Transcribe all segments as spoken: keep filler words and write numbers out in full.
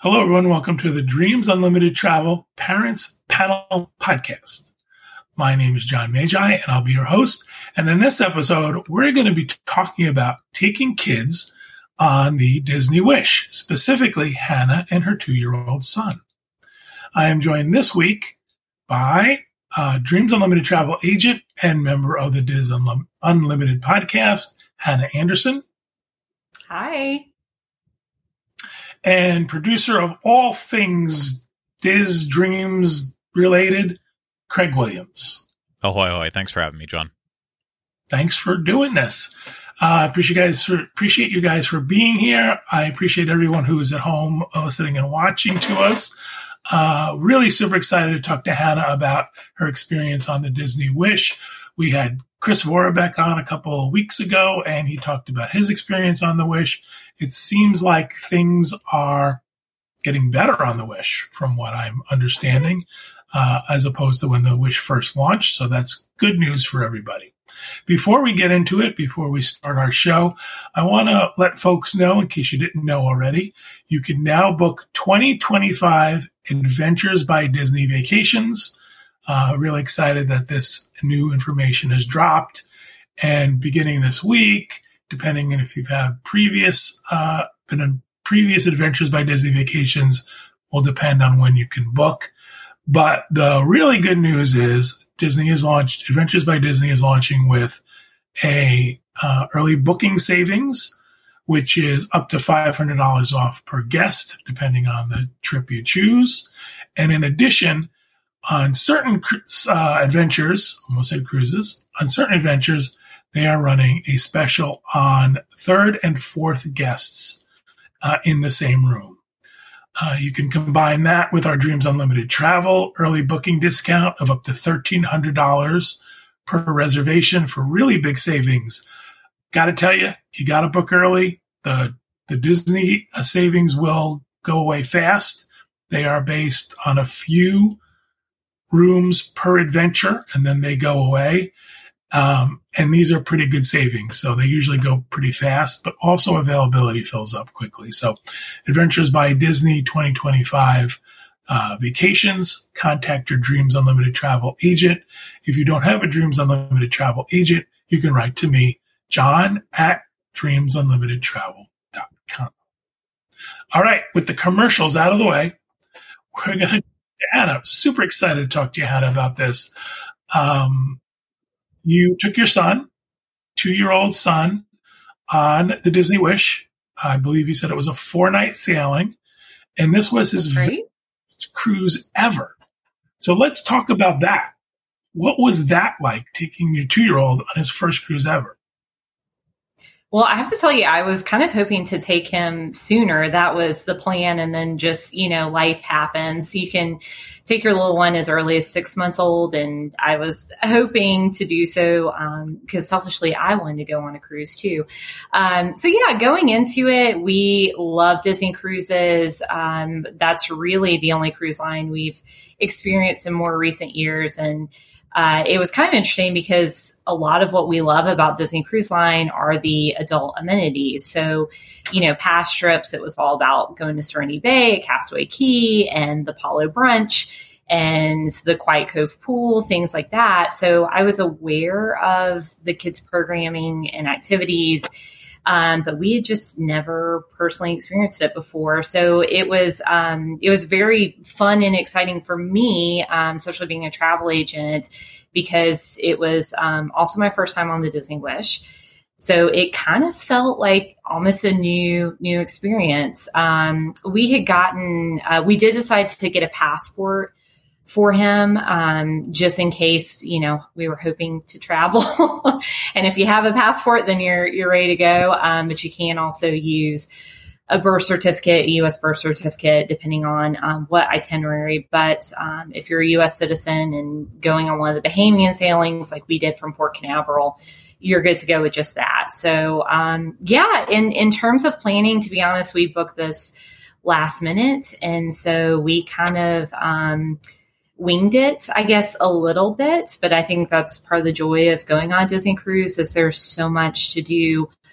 Hello, everyone. Welcome to the Dreams Unlimited Travel Parents Panel Podcast. My name is John Magi, and I'll be your host. And in this episode, we're going to be talking about taking kids on the Disney Wish, specifically Hannah and her two-year-old son. I am joined this week by uh, Dreams Unlimited Travel agent and member of the Diz Unlim- Unlimited podcast, Hannah Anderson. Hi. And producer of all things Diz Dreams related, Craig Williams. Ahoy, ahoy. Thanks for having me, John. Thanks for doing this. I uh, appreciate you guys for appreciate you guys for being here. I appreciate everyone who is at home listening and watching to us. Uh, really super excited to talk to Hannah about her experience on the Disney Wish. We had Chris Vorbeck on a couple of weeks ago, and he talked about his experience on the Wish. It seems like things are getting better on the Wish, from what I'm understanding, uh, as opposed to when the Wish first launched. So that's good news for everybody. Before we get into it, before we start our show, I want to let folks know, in case you didn't know already, you can now book twenty twenty-five Adventures by Disney Vacations. Uh, really excited that this new information has dropped. And beginning this week, depending on if you've had previous, uh, been in previous Adventures by Disney Vacations, will depend on when you can book. But the really good news is Disney has launched, Adventures by Disney is launching with a uh, early booking savings, which is up to five hundred dollars off per guest, depending on the trip you choose. And in addition, on certain uh, adventures, almost said cruises, on certain adventures, they are running a special on third and fourth guests uh, in the same room. Uh, you can combine that with our Dreams Unlimited Travel early booking discount of up to thirteen hundred dollars per reservation for really big savings. Got to tell you, you got to book early. The, the Disney uh, savings will go away fast. They are based on a few rooms per adventure, and then they go away. Um, and these are pretty good savings. So they usually go pretty fast, but also availability fills up quickly. So Adventures by Disney twenty twenty-five uh, vacations, contact your Dreams Unlimited Travel agent. If you don't have a Dreams Unlimited Travel agent, you can write to me, John at dreams unlimited travel dot com. All right. With the commercials out of the way, we're going to Hannah, super excited to talk to you, Hannah, about this. Um, you took your son, two-year-old son, on the Disney Wish. I believe you said it was a four-night sailing, and this was his right. first cruise ever. So let's talk about that. What was that like, taking your two-year-old on his first cruise ever? Well, I have to tell you, I was kind of hoping to take him sooner. That was the plan. And then just, you know, life happens. You can take your little one as early as six months old. And I was hoping to do so um, because selfishly, I wanted to go on a cruise too. Um, so yeah, going into it, we love Disney cruises. Um, that's really the only cruise line we've experienced in more recent years. And Uh, it was kind of interesting because a lot of what we love about Disney Cruise Line are the adult amenities. So, you know, past trips, it was all about going to Serenity Bay, Castaway Cay, and the Apollo Brunch, and the Quiet Cove Pool, things like that. So I was aware of the kids' programming and activities, um, but we had just never personally experienced it before. So it was um, it was very fun and exciting for me, um, especially being a travel agent, because it was um, also my first time on the Disney Wish. So it kind of felt like almost a new new experience. Um, we had gotten, uh, we did decide to get a passport for him, um, just in case, you know, we were hoping to travel. And if you have a passport, then you're, you're ready to go. Um, but you can also use a birth certificate, a U S birth certificate, depending on um, what itinerary. But um, if you're a U S citizen and going on one of the Bahamian sailings, like we did from Port Canaveral, you're good to go with just that. So, um, yeah, in, in terms of planning, to be honest, we booked this last minute. And so we kind of, um, winged it, I guess, a little bit, but I think that's part of the joy of going on a Disney cruise is there's so much to do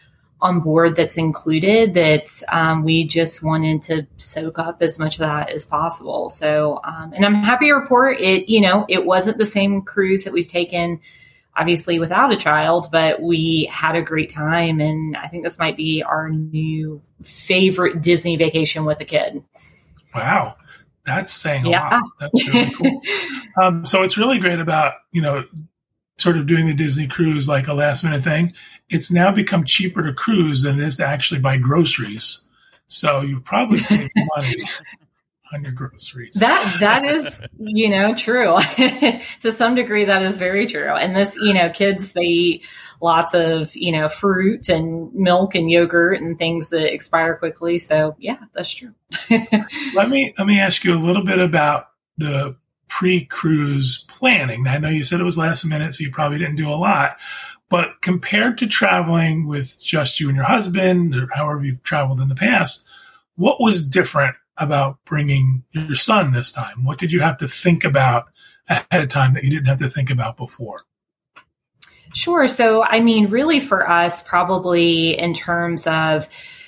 on board that's included that um, we just wanted to soak up as much of that as possible. So, um, and I'm happy to report it, you know, it wasn't the same cruise that we've taken obviously without a child, but we had a great time. And I think this might be our new favorite Disney vacation with a kid. Wow. That's saying a yeah. lot. That's really cool. um, so it's really great about, you know, sort of doing the Disney cruise like a last minute thing. It's now become cheaper to cruise than it is to actually buy groceries. So you probably save money on your groceries. That, that is, you know, true. To some degree, that is very true. And this, you know, kids, they eat lots of, you know, fruit and milk and yogurt and things that expire quickly. So yeah, that's true. let me, let me ask you a little bit about the pre-cruise planning. Now, I know you said it was last minute, so you probably didn't do a lot, but compared to traveling with just you and your husband or however you've traveled in the past, what was different about bringing your son this time? What did you have to think about ahead of time that you didn't have to think about before? Sure. So, I mean, really for us, probably in terms of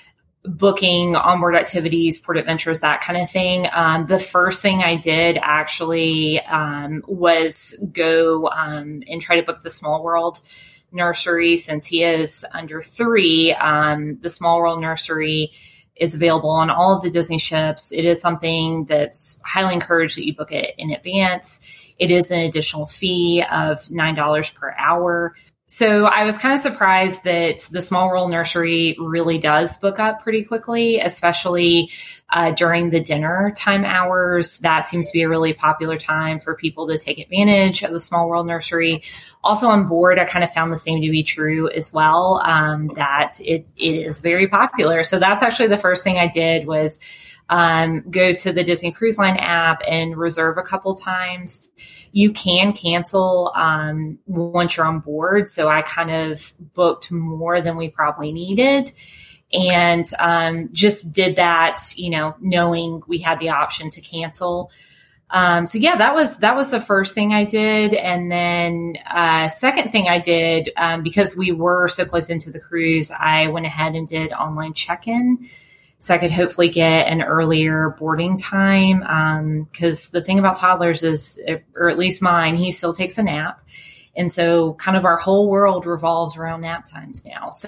booking onboard activities, port adventures, that kind of thing. Um, the first thing I did actually um, was go um, and try to book the Small World nursery. Since he is under three, um, the Small World nursery is available on all of the Disney ships. It is something that's highly encouraged that you book it in advance. It is an additional fee of nine dollars per hour. So I was kind of surprised that the Small World nursery really does book up pretty quickly, especially uh, during the dinner time hours. That seems to be a really popular time for people to take advantage of the Small World nursery. Also on board, I kind of found the same to be true as well, um, that it, it is very popular. So that's actually the first thing I did was um, go to the Disney Cruise Line app and reserve a couple times. You can cancel um, once you're on board. So I kind of booked more than we probably needed and um, just did that, you know, knowing we had the option to cancel. Um, so yeah, that was, that was the first thing I did. And then uh, second thing I did, um, because we were so close into the cruise, I went ahead and did online check-in. So I could hopefully get an earlier boarding time. Um, cause the thing about toddlers is, or at least mine, he still takes a nap. And so kind of our whole world revolves around nap times now. So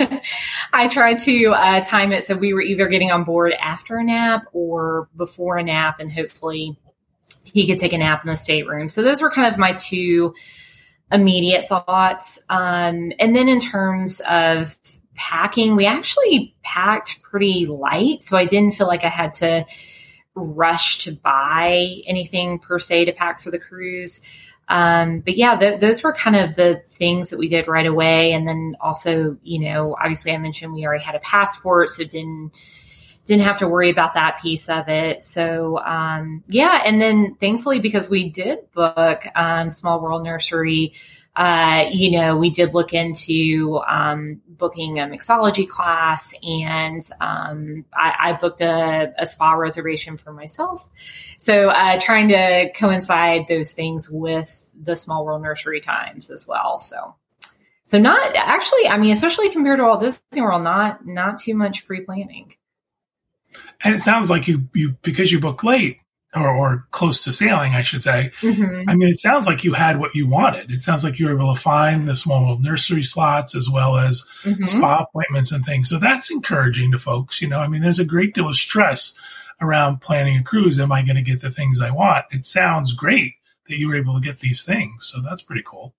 I tried to uh, time it so we were either getting on board after a nap or before a nap, and hopefully he could take a nap in the stateroom. So those were kind of my two immediate thoughts. Um, and then in terms of packing, we actually packed pretty light. So I didn't feel like I had to rush to buy anything per se to pack for the cruise. Um, but yeah, th- those were kind of the things that we did right away. And then also, you know, obviously I mentioned we already had a passport, so didn't, didn't have to worry about that piece of it. So, um, yeah. And then thankfully, because we did book, um, Small World Nursery, uh, you know, we did look into, um, booking a mixology class, and, um, I, I booked a, a spa reservation for myself. So, uh, trying to coincide those things with the Small World Nursery times as well. So, so not actually, I mean, especially compared to Walt Disney World, not, not too much pre-planning. And it sounds like you, you, because you booked late, or, or close to sailing, I should say. Mm-hmm. I mean, it sounds like you had what you wanted. It sounds like you were able to find the Small World Nursery slots as well as mm-hmm. spa appointments and things. So that's encouraging to folks. You know, I mean, there's a great deal of stress around planning a cruise. Am I going to get the things I want? It sounds great that you were able to get these things. So that's pretty cool.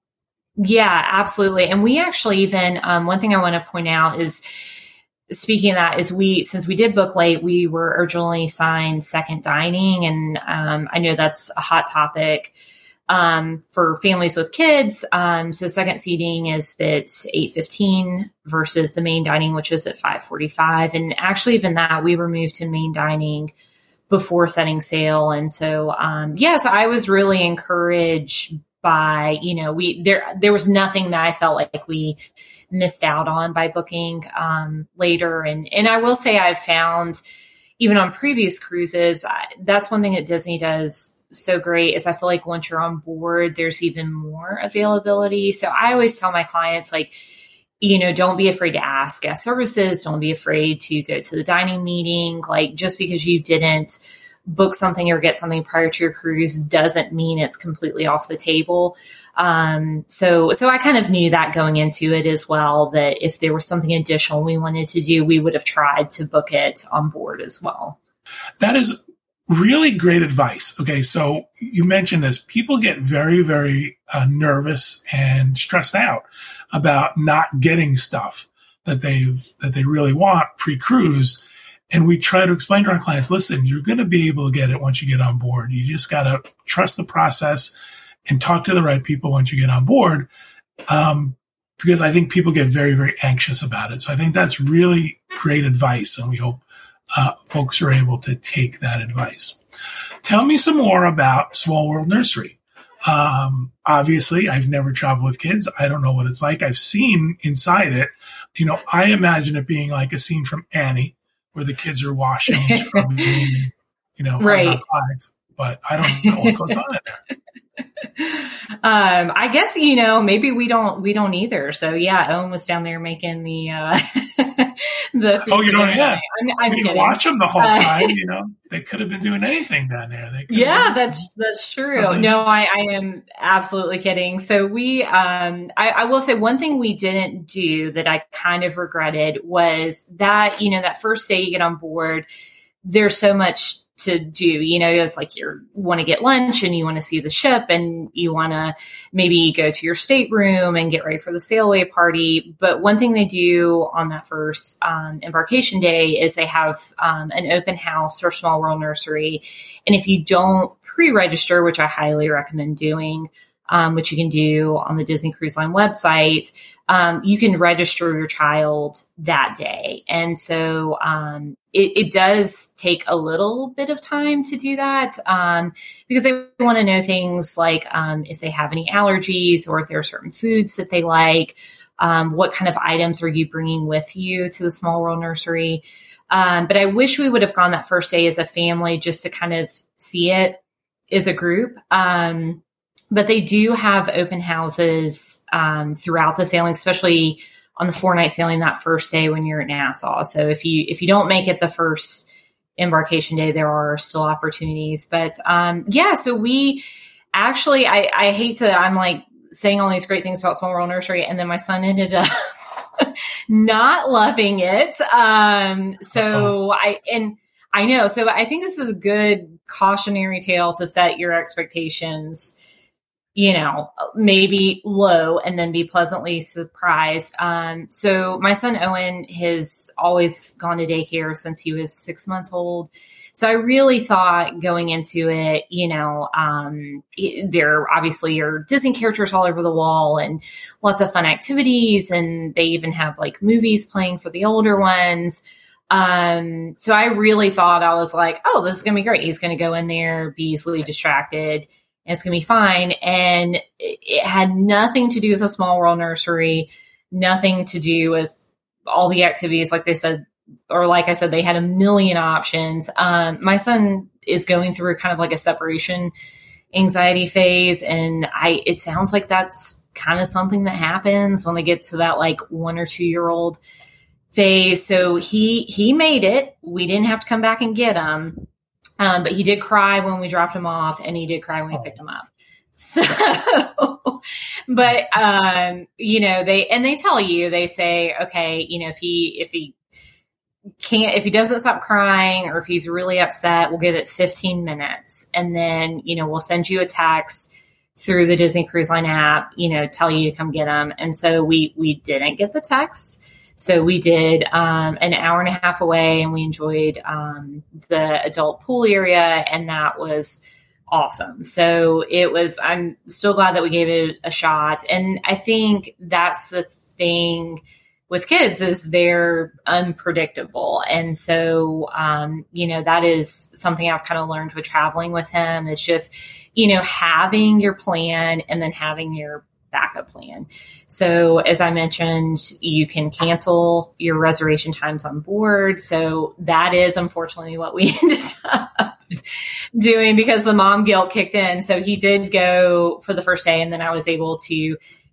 Yeah, absolutely. And we actually even, um, one thing I want to point out is, speaking of that, is we, since we did book late, we were originally signed second dining. And um, I know that's a hot topic um, for families with kids. Um, so second seating is at eight fifteen versus the main dining, which is at five forty-five. And actually even that, we were moved to main dining before setting sail. And so, um, yes, I was really encouraged by, you know, we, there, there was nothing that I felt like we missed out on by booking um, later. And, and I will say I've found, even on previous cruises, I, that's one thing that Disney does so great is I feel like once you're on board, there's even more availability. So I always tell my clients, like, you know, don't be afraid to ask guest services. Don't be afraid to go to the dining meeting. Like, just because you didn't book something or get something prior to your cruise doesn't mean it's completely off the table. Um, so, so I kind of knew that going into it as well, that if there was something additional we wanted to do, we would have tried to book it on board as well. That is really great advice. Okay. So you mentioned this. People get very, very uh, nervous and stressed out about not getting stuff that they've, that they really want pre-cruise. And we try to explain to our clients, listen, you're going to be able to get it once you get on board. You just got to trust the process and talk to the right people once you get on board. Um, because I think people get very, very anxious about it. So I think that's really great advice. And we hope uh, folks are able to take that advice. Tell me some more about Small World Nursery. Um, obviously, I've never traveled with kids. I don't know what it's like. I've seen inside it. You know, I imagine it being like a scene from Annie, where the kids are washing and scrubbing, you know, right. I'm not five, but I don't know what goes on in there. Um, I guess, you know, maybe we don't, we don't either. So yeah, Owen was down there making the, uh, the food. Oh, you don't, yeah. I'm, I'm we kidding. Watch them the whole Uh, time, you know, they could have been doing anything down there. They Yeah, that's, that's true. Okay. No, I, I am absolutely kidding. So we, um, I, I will say one thing we didn't do that I kind of regretted was that, you know, that first day you get on board, there's so much to do, you know, it's like you want to get lunch and you want to see the ship and you want to maybe go to your stateroom and get ready for the sail away party. But one thing they do on that first um, embarkation day is they have um, an open house for Small World Nursery. And if you don't pre-register, which I highly recommend doing, um, which you can do on the Disney Cruise Line website, um, you can register your child that day. And so um, it, it does take a little bit of time to do that um, because they want to know things like um, if they have any allergies or if there are certain foods that they like, um, what kind of items are you bringing with you to the Small World Nursery. Um, but I wish we would have gone that first day as a family just to kind of see it as a group. Um, But they do have open houses um, throughout the sailing, especially on the four night sailing that first day when you're at Nassau. So if you if you don't make it the first embarkation day, there are still opportunities. But um, yeah, so we actually, I, I hate to, I'm like saying all these great things about Small World Nursery, and then my son ended up not loving it. Um, so I and I know. So I think this is a good cautionary tale to set your expectations, you know, maybe low and then be pleasantly surprised. Um, so my son Owen has always gone to daycare since he was six months old. So I really thought going into it, you know, um, it, there obviously are Disney characters all over the wall and lots of fun activities. And they even have like movies playing for the older ones. Um, so I really thought, I was like, oh, this is going to be great. He's going to go in there, be easily distracted. It's going to be fine. And it, it had nothing to do with a Small World Nursery, nothing to do with all the activities. Like they said, or like I said, they had a million options. Um, my son is going through kind of like a separation anxiety phase. And I, it sounds like that's kind of something that happens when they get to that like one or two year old phase. So he, he made it. We didn't have to come back and get him. Um, but he did cry when we dropped him off, and he did cry when we picked him up. So, but, um, you know, they, and they tell you, they say, okay, you know, if he, if he can't, if he doesn't stop crying or if he's really upset, we'll give it fifteen minutes. And then, you know, we'll send you a text through the Disney Cruise Line app, you know, tell you to come get him. And so we, we didn't get the text. So we did um, an hour and a half away, and we enjoyed um, the adult pool area, and that was awesome. So it was, I'm still glad that we gave it a shot. And I think that's the thing with kids, is they're unpredictable. And so, um, you know, that is something I've kind of learned with traveling with him. It's just, you know, having your plan and then having your backup plan. So as I mentioned, you can cancel your reservation times on board. So that is unfortunately what we ended up doing, because the mom guilt kicked in. So he did go for the first day, and then I was able to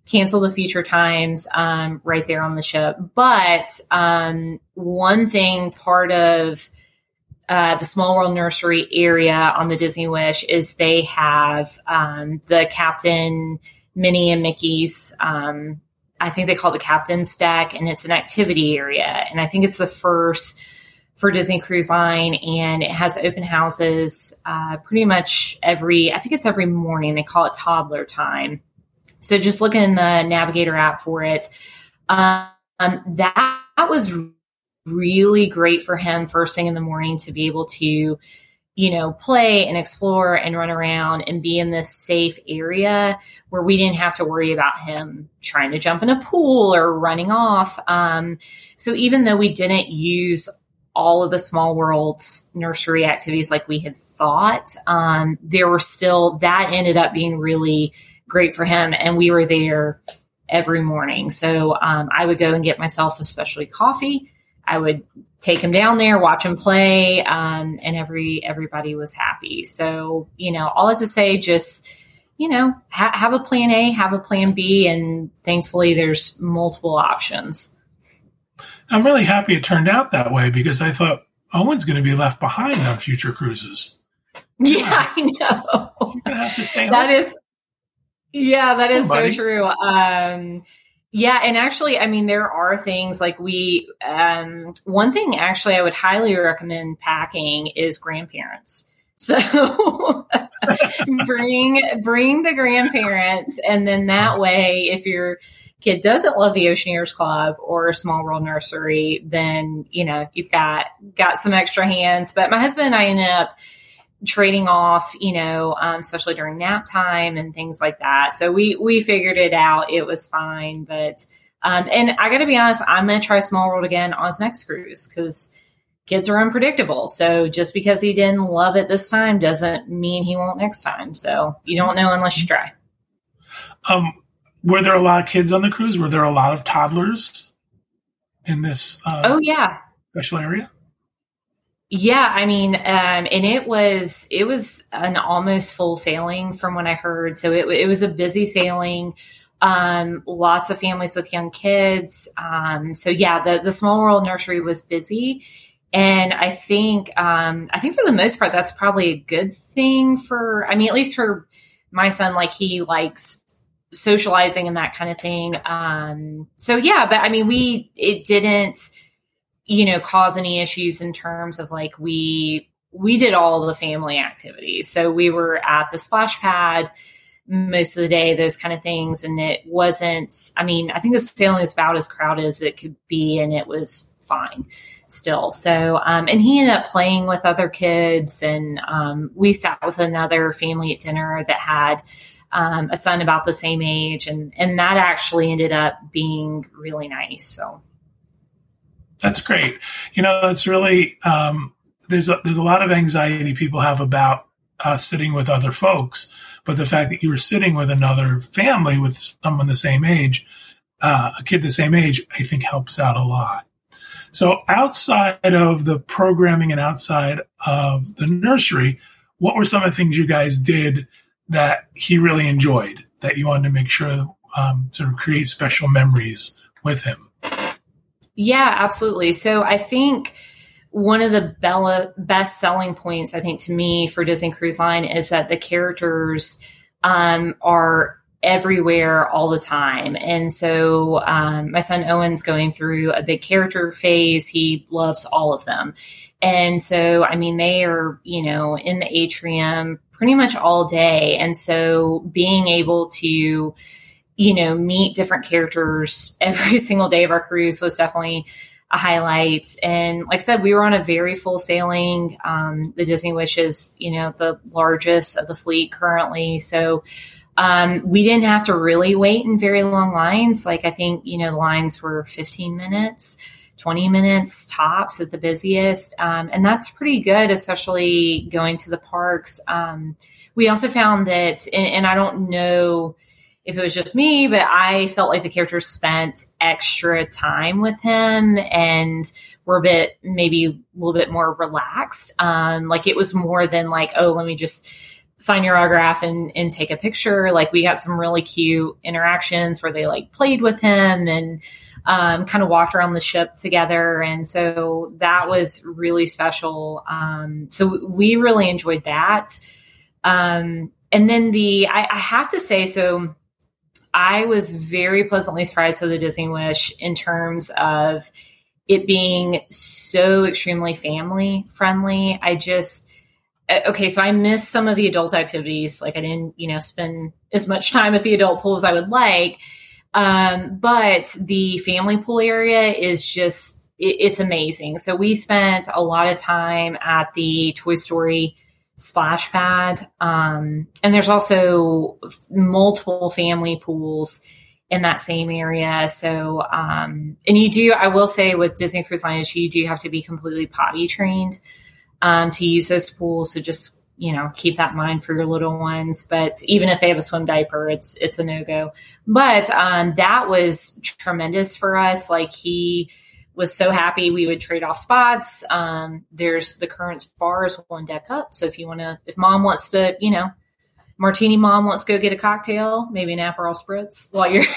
cancel the future times um, right there on the ship. But um, one thing, part of uh, the Small World Nursery area on the Disney Wish is they have um, the Captain Minnie and Mickey's, um, I think they call it the Captain's Deck, and it's an activity area. And I think it's the first for Disney Cruise Line, and it has open houses uh, pretty much every, I think it's every morning. They call it toddler time. So just look in the Navigator app for it. Um, that, that was really great for him first thing in the morning to be able to, you know, play and explore and run around and be in this safe area where we didn't have to worry about him trying to jump in a pool or running off. Um, so even though we didn't use all of the Small World nursery activities like we had thought, um, there were still, that ended up being really great for him. And we were there every morning. So um, I would go and get myself a specialty coffee. I would take him down there, watch him play, um, and every everybody was happy. So, you know, all that to say, just, you know, ha- have a plan A, have a plan B, and thankfully there's multiple options. I'm really happy it turned out that way because I thought Owen's going to be left behind on future cruises. Yeah, I know. You're going to have to stay home. That is, yeah, that is oh, so true. Um, yeah, and actually, I mean, there are things like we, um, one thing actually I would highly recommend packing is grandparents. So bring bring the grandparents, and then that way, if your kid doesn't love the Oceaneers Club or Small World Nursery, then, you know, you've got got some extra hands. But my husband and I ended up trading off, you know, um, especially during nap time and things like that. So we we figured it out. It was fine. But um, and I got to be honest, I'm going to try Small World again on his next cruise because kids are unpredictable. So just because he didn't love it this time doesn't mean he won't next time. So you don't know unless you try. Um, were there a lot of kids on the cruise? Were there a lot of toddlers in this? Uh, oh yeah, special area. Yeah, I mean, um, and it was it was an almost full sailing from what I heard. So it, it was a busy sailing. Um, lots of families with young kids. Um, so yeah, the the Small World Nursery was busy. And I think, um, I think for the most part, that's probably a good thing for, I mean, at least for my son, like he likes socializing and that kind of thing. Um, so yeah, but I mean, we, it didn't, you know, cause any issues in terms of like, we, we did all the family activities. So we were at the splash pad most of the day, those kind of things. And it wasn't, I mean, I think the sailing is about as crowded as it could be. And it was fine still. So, um, and he ended up playing with other kids, and um, we sat with another family at dinner that had um, a son about the same age, and, and that actually ended up being really nice. So that's great. You know, it's really, um, there's a, there's a lot of anxiety people have about uh, sitting with other folks, but the fact that you were sitting with another family with someone the same age, uh, a kid the same age, I think helps out a lot. So outside of the programming and outside of the nursery, what were some of the things you guys did that he really enjoyed, that you wanted to make sure um, to create special memories with him? Yeah, absolutely. So I think one of the Bella, best selling points, I think, to me for Disney Cruise Line is that the characters um, are everywhere all the time. And so um, my son Owen's going through a big character phase. He loves all of them. And so, I mean, they are, you know, in the atrium pretty much all day. And so being able to, you know, meet different characters every single day of our cruise was definitely a highlight. And like I said, we were on a very full sailing. Um, the Disney Wish is, you know, the largest of the fleet currently. So Um, we didn't have to really wait in very long lines. Like I think, you know, the lines were fifteen minutes, twenty minutes tops at the busiest. Um, and that's pretty good, especially going to the parks. Um, we also found that, and, and I don't know if it was just me, but I felt like the characters spent extra time with him and were a bit, maybe a little bit more relaxed. Um, like it was more than like, oh, let me just sign your autograph and, and take a picture. Like we got some really cute interactions where they like played with him and um, kind of walked around the ship together. And so that was really special. Um, so we really enjoyed that. Um, and then the, I, I have to say, so I was very pleasantly surprised with the Disney Wish in terms of it being so extremely family friendly. I just, okay, so I missed some of the adult activities. Like I didn't, you know, spend as much time at the adult pool as I would like. Um, but the family pool area is just, it, it's amazing. So we spent a lot of time at the Toy Story splash pad. Um, and there's also multiple family pools in that same area. So, um, and you do, I will say with Disney Cruise Line, you do have to be completely potty trained Um, to use those pools. So just, you know, keep that in mind for your little ones. But even if they have a swim diaper, it's, it's a no-go. But um, that was tremendous for us. Like he was so happy we would trade off spots. Um, there's the Currents bar is one deck up. So if you want to, if mom wants to, you know, Martini mom wants to go get a cocktail, maybe an Aperol Spritz while you're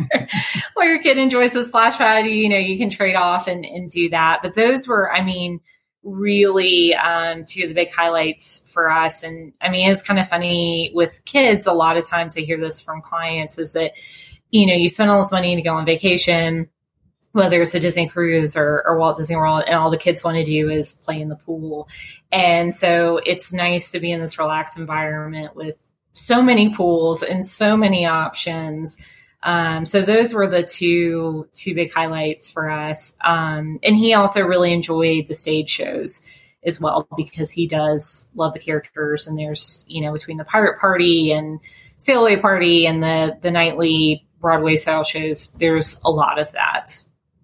while your kid enjoys the splash pad, you know, you can trade off and, and do that. But those were, I mean, really um, two of the big highlights for us. And I mean, it's kind of funny with kids. A lot of times I hear this from clients is that, you know, you spend all this money to go on vacation, whether it's a Disney cruise or, or Walt Disney World, and all the kids want to do is play in the pool. And so it's nice to be in this relaxed environment with so many pools and so many options. Um, so those were the two, two big highlights for us. Um, and he also really enjoyed the stage shows as well, because he does love the characters. And there's, you know, between the Pirate Party and Sail Away Party and the, the nightly Broadway style shows, there's a lot of that.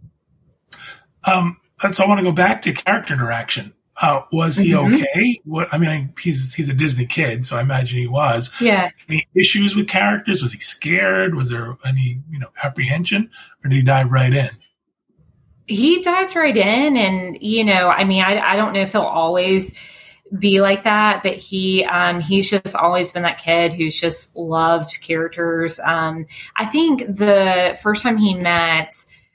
Um, so I want to go back to character interaction. Uh, was he Mm-hmm. okay? What, I mean, he's, he's a Disney kid, so I imagine he was. Yeah. Any issues with characters? Was he scared? Was there any, you know, apprehension, or did he dive right in? He dived right in, and, you know, I mean, I, I don't know if he'll always be like that, but he, um, he's just always been that kid who's just loved characters. Um, I think the first time he met,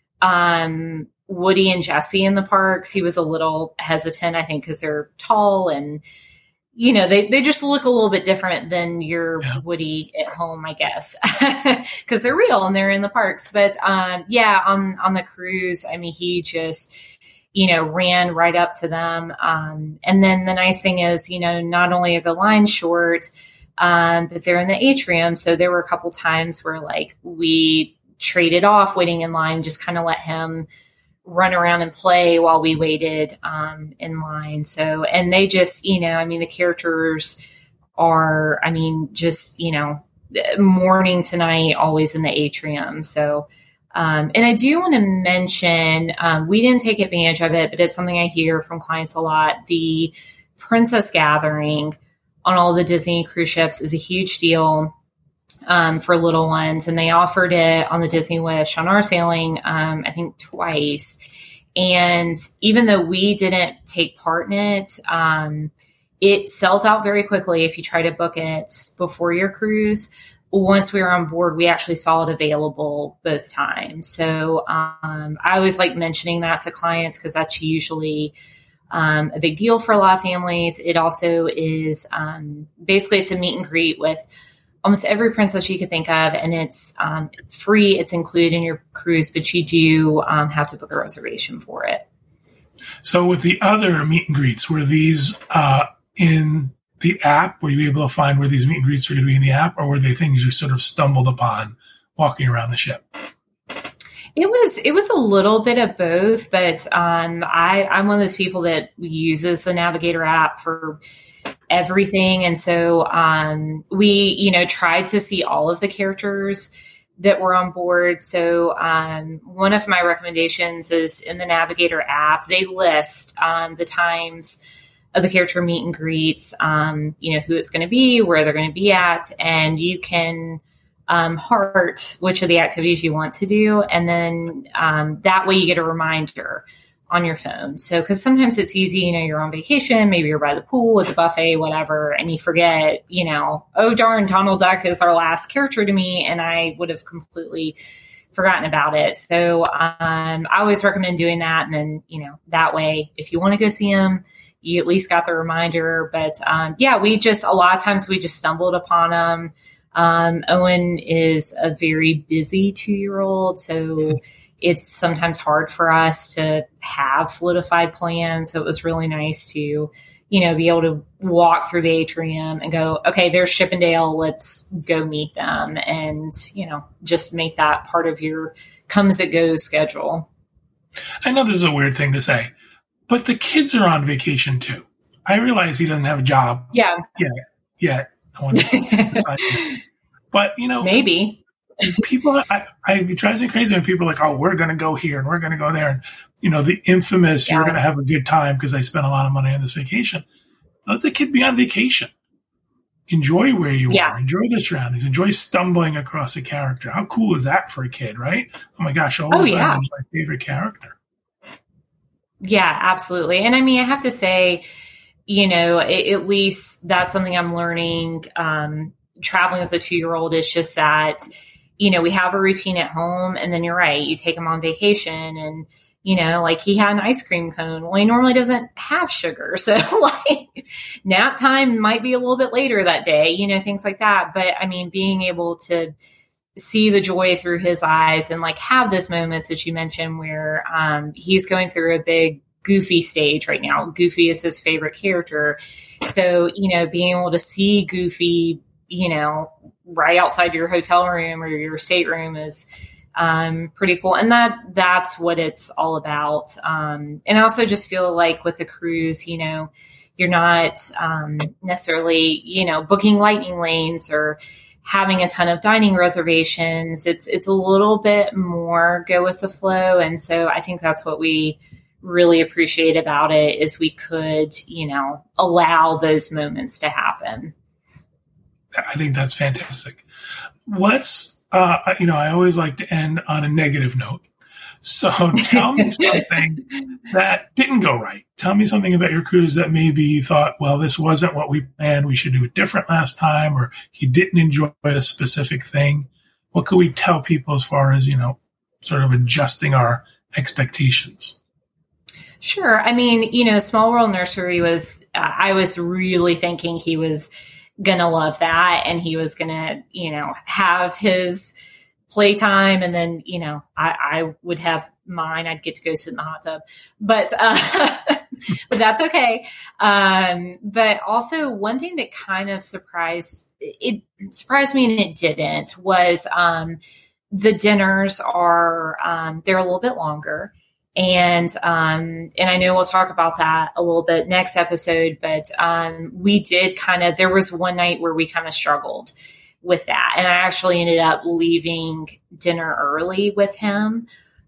um, Woody and Jessie in the parks, he was a little hesitant, I think, because they're tall and, you know, they, they just look a little bit different than your yeah. Woody at home, I guess, because they're real and they're in the parks. But um, yeah, on, on the cruise, I mean, he just, you know, ran right up to them. Um, and then the nice thing is, you know, not only are the lines short, um, but they're in the atrium. So there were a couple times where like we traded off waiting in line, just kind of let him run around and play while we waited um, in line. So, and they just, you know, I mean, the characters are, I mean, just, you know, morning to night, always in the atrium. So, um, and I do want to mention, um, we didn't take advantage of it, but it's something I hear from clients a lot. The Princess Gathering on all the Disney cruise ships is a huge deal. Um, for little ones, and they offered it on the Disney Wish on our sailing, um, I think twice. And even though we didn't take part in it, um, it sells out very quickly if you try to book it before your cruise. Once we were on board, we actually saw it available both times. So um, I always like mentioning that to clients because that's usually um, a big deal for a lot of families. It also is um, basically it's a meet and greet with almost every princess you could think of, and it's um, it's free. It's included in your cruise, but you do um, have to book a reservation for it. So with the other meet and greets, were these uh, in the app? Were you able to find where these meet and greets were going to be in the app, or were they things you sort of stumbled upon walking around the ship? It was it was a little bit of both, but um, I, I'm one of those people that uses the Navigator app for everything. And so um, we, you know, tried to see all of the characters that were on board. So um, one of my recommendations is in the Navigator app, they list um, the times of the character meet and greets, um, you know, who it's going to be, where they're going to be at, and you can um, heart which of the activities you want to do. And then um, that way you get a reminder on your phone. So, because sometimes it's easy, you know, you're on vacation, maybe you're by the pool at the buffet, whatever, and you forget, you know, oh darn, Donald Duck is our last character to me, and I would have completely forgotten about it. So um, I always recommend doing that. And then, you know, that way, if you want to go see him, you at least got the reminder. But um, yeah, we just, a lot of times we just stumbled upon him. Um, Owen is a very busy two-year-old. So it's sometimes hard for us to have solidified plans. So it was really nice to, you know, be able to walk through the atrium and go, okay, there's Chippendale. Let's go meet them. And, you know, just make that part of your come as it goes schedule. I know this is a weird thing to say, but the kids are on vacation too. I realize he doesn't have a job. Yeah. Yeah. Yeah. I want to but, you know, maybe people, I, I, it drives me crazy when people are like, oh, we're going to go here and we're going to go there. And, you know, the infamous, yeah. you're going to have a good time because I spent a lot of money on this vacation. Let the kid be on vacation. Enjoy where you yeah. are. Enjoy the surroundings. Enjoy stumbling across a character. How cool is that for a kid, right? Oh my gosh, all of oh, a sudden yeah. he's my favorite character. Yeah, absolutely. And I mean, I have to say, you know, it, at least that's something I'm learning. Um, traveling with a two-year-old is just that, you know, we have a routine at home, and then you're right, you take him on vacation, and, you know, like he had an ice cream cone. Well, he normally doesn't have sugar. So like nap time might be a little bit later that day, you know, things like that. But I mean, being able to see the joy through his eyes and like have those moments that you mentioned where um, he's going through a big Goofy stage right now. Goofy is his favorite character. So, you know, being able to see Goofy, you know, right outside your hotel room or your stateroom is um, pretty cool. And that that's what it's all about. Um, and I also just feel like with a cruise, you know, you're not um, necessarily, you know, booking lightning lanes or having a ton of dining reservations. It's, it's a little bit more go with the flow. And so I think that's what we really appreciate about it is we could, you know, allow those moments to happen. I think that's fantastic. Let's, uh, you know, I always like to end on a negative note. So tell me something that didn't go right. Tell me something about your cruise that maybe you thought, well, this wasn't what we planned. We should do it different last time, or you didn't enjoy a specific thing. What could we tell people as far as, you know, sort of adjusting our expectations? Sure. I mean, you know, Small World Nursery was, uh, I was really thinking he was going to love that. And he was going to, you know, have his playtime. And then, you know, I, I would have mine. I'd get to go sit in the hot tub, but, uh, but that's okay. Um, but also one thing that kind of surprised, it surprised me and it didn't was, um, the dinners are, um, they're a little bit longer. And, um, and I know we'll talk about that a little bit next episode, but, um, we did kind of, there was one night where we kind of struggled with that. And I actually ended up leaving dinner early with him.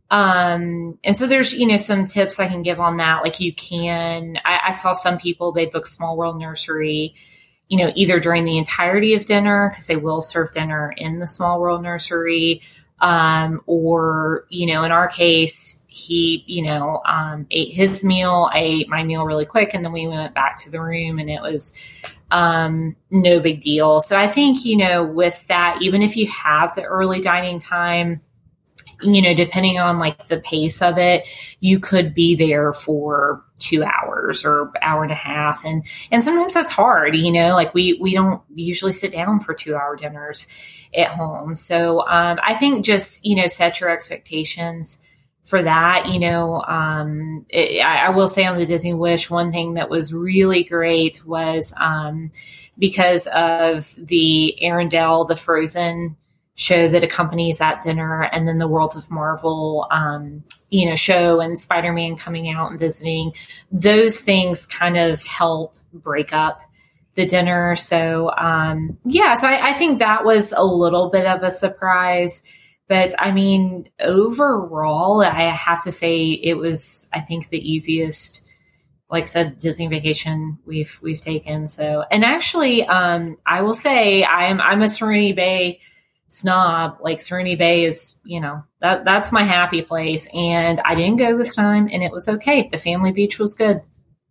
Um, and so there's, you know, some tips I can give on that. Like you can, I, I saw some people, they book Small World Nursery, you know, either during the entirety of dinner, because they will serve dinner in the Small World Nursery, um, or, you know, in our case, he, you know, um, ate his meal, I ate my meal really quick, and then we went back to the room, and it was um, no big deal. So I think, you know, with that, even if you have the early dining time, you know, depending on like the pace of it, you could be there for two hours or hour and a half. And, and sometimes that's hard, you know, like we, we don't usually sit down for two hour dinners at home. So um, I think just, you know, set your expectations for that. You know, um, it, I, I will say on the Disney Wish, one thing that was really great was um, because of the Arendelle, the Frozen show that accompanies that dinner, and then the World of Marvel, um, you know, show and Spider-Man coming out and visiting, those things kind of help break up the dinner. So, um, yeah, so I, I think that was a little bit of a surprise. But I mean, overall, I have to say it was, I think, the easiest, like I said, Disney vacation we've we've taken. So, and actually, um, I will say I'm I'm a Serenity Bay snob, like Serenity Bay is, you know, that that's my happy place. And I didn't go this time, and it was okay. The family beach was good.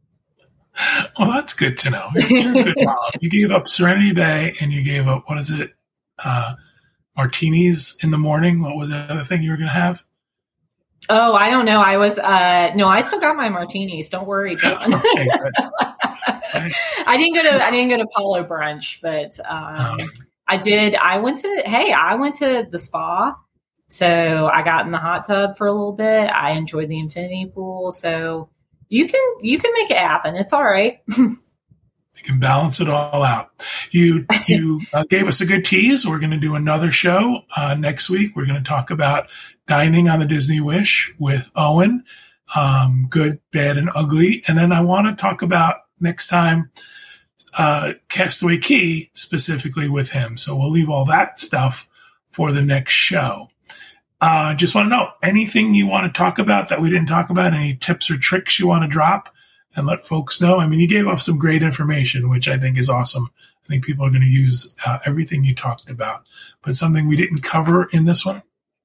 Well, that's good to know. You're a good mom. You gave up Serenity Bay, and you gave up, what is it? Uh, martinis in the morning. What was the other thing you were going to have? Oh, I don't know. I was, uh, no, I still got my martinis. Don't worry, John. Okay, good. Okay. I didn't go to, I didn't go to Polo brunch, but, um, um, I did, I went to, hey, I went to the spa. So I got in the hot tub for a little bit. I enjoyed the infinity pool. So you can, you can make it happen. It's all right. You can balance it all out. You you uh, gave us a good tease. We're going to do another show uh, next week. We're going to talk about dining on the Disney Wish with Owen, um, good, bad, and ugly. And then I want to talk about next time uh, Castaway Cay specifically with him. So we'll leave all that stuff for the next show. Uh, just want to know, anything you want to talk about that we didn't talk about? Any tips or tricks you want to drop? And let folks know. I mean, you gave off some great information, which I think is awesome. I think people are going to use uh, everything you talked about. But something we didn't cover in this one?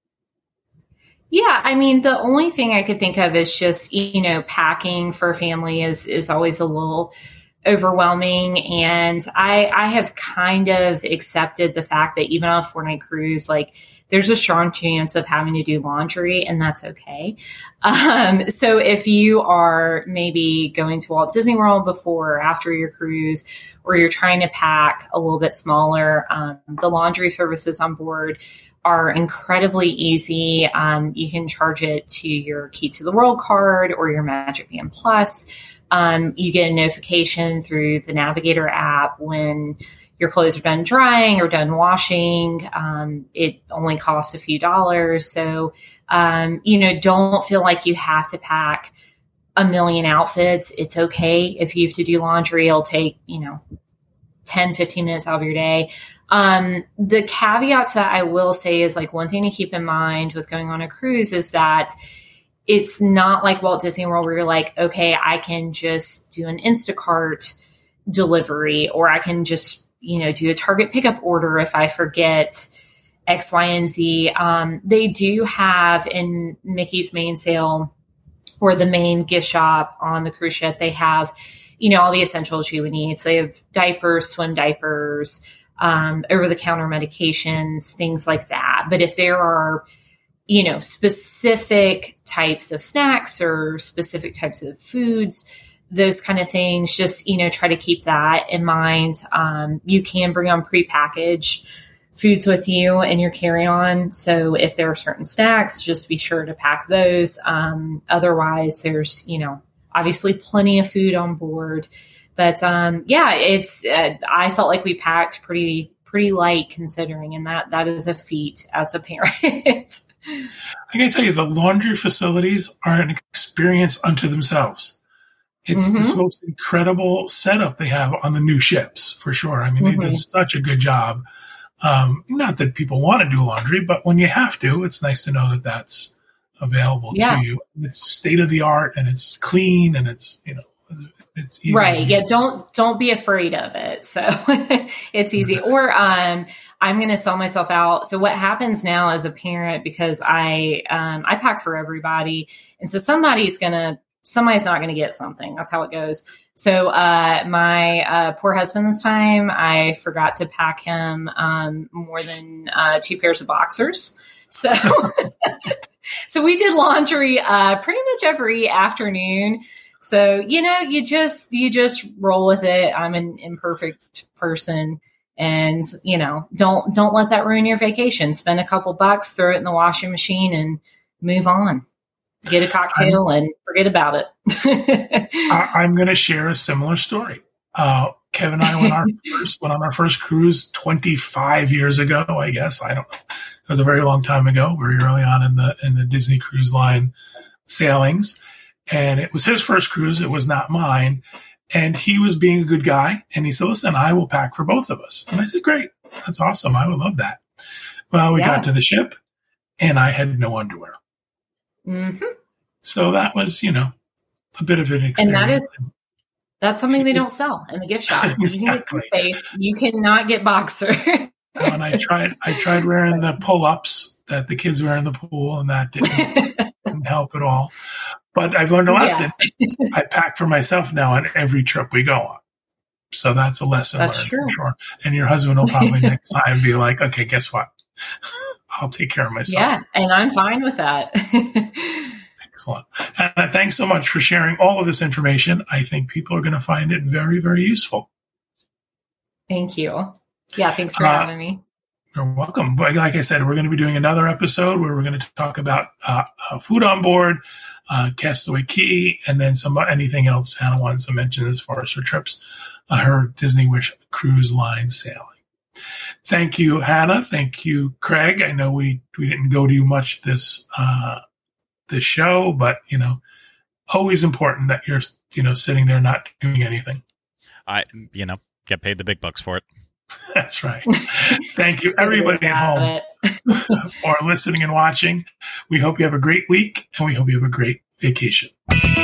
Yeah, I mean, the only thing I could think of is just, you know, packing for a family is is always a little overwhelming. And I, I have kind of accepted the fact that even on a four-night cruise, like, there's a strong chance of having to do laundry, and that's okay. Um, so if you are maybe going to Walt Disney World before or after your cruise, or you're trying to pack a little bit smaller, um, the laundry services on board are incredibly easy. Um, you can charge it to your Key to the World card or your Magic Band Plus. Um, you get a notification through the Navigator app when your clothes are done drying or done washing. Um, it only costs a few dollars. So, um, you know, don't feel like you have to pack a million outfits. It's okay if you have to do laundry. It'll take, you know, ten, fifteen minutes out of your day. Um, the caveats that I will say is, like, one thing to keep in mind with going on a cruise is that it's not like Walt Disney World where you're like, okay, I can just do an Instacart delivery, or I can just, you know, do a Target pickup order if I forget X, Y, and Z. Um, they do have in Mickey's main sale, or the main gift shop on the cruise ship, they have, you know, all the essentials you would need. So they have diapers, swim diapers, um, over-the-counter medications, things like that. But if there are, you know, specific types of snacks or specific types of foods, those kind of things, just, you know, try to keep that in mind. Um, you can bring on prepackaged foods with you in your carry-on. So if there are certain snacks, just be sure to pack those. Um, otherwise, there's, you know, obviously plenty of food on board. But um, yeah, it's, uh, I felt like we packed pretty, pretty light considering, and that, that is a feat as a parent. I can tell you, the laundry facilities are an experience unto themselves. It's mm-hmm. this most incredible setup they have on the new ships, for sure. I mean, mm-hmm. they did such a good job. Um, not that people want to do laundry, but when you have to, it's nice to know that that's available yeah. to you. It's state of the art, and it's clean, and it's, you know, it's easy. Right. Yeah. Don't, don't be afraid of it. So it's easy. Exactly. Or, um, I'm going to sell myself out. So what happens now as a parent, because I, um, I pack for everybody. And so somebody's going to, somebody's not going to get something. That's how it goes. So, uh, my, uh, poor husband this time, I forgot to pack him, um, more than, uh, two pairs of boxers. So, so we did laundry, uh, pretty much every afternoon. So, you know, you just, you just roll with it. I'm an imperfect person, and, you know, don't, don't let that ruin your vacation. Spend a couple bucks, throw it in the washing machine, and move on. Get a cocktail I'm, and forget about it. I, I'm going to share a similar story. Uh, Kevin and I went, our first, went on our first cruise twenty-five years ago, I guess. I don't know. It was a very long time ago, very early on in the, in the Disney Cruise Line sailings. And it was his first cruise. It was not mine. And he was being a good guy. And he said, listen, I will pack for both of us. And I said, great. That's awesome. I would love that. Well, we yeah. got to the ship, and I had no underwear. Mm-hmm. So that was, you know, a bit of an experience. And that is, that's something they don't sell in the gift shop. Exactly. You can get face. You cannot get boxers. And I tried, I tried wearing the pull-ups that the kids wear in the pool, and that didn't, didn't help at all. But I've learned a lesson. Yeah. I pack for myself now on every trip we go on. So that's a lesson that's learned true. for sure. And your husband will probably next time be like, okay, guess what? I'll take care of myself. Yeah, and I'm fine with that. Excellent. And thanks so much for sharing all of this information. I think people are going to find it very, very useful. Thank you. Yeah, thanks for uh, having me. You're welcome. But like I said, we're going to be doing another episode where we're going to talk about uh, uh, food on board, uh, Castaway Cay, and then some anything else Hannah wants to mention as far as her trips, uh, her Disney Wish cruise line sailing. Thank you, Hannah. Thank you, Craig. I know we, we didn't go to you much this uh, this show, but you know, always important that you're you know sitting there not doing anything. I you know get paid the big bucks for it. That's right. Thank you, everybody at home, for listening and watching. We hope you have a great week, and we hope you have a great vacation.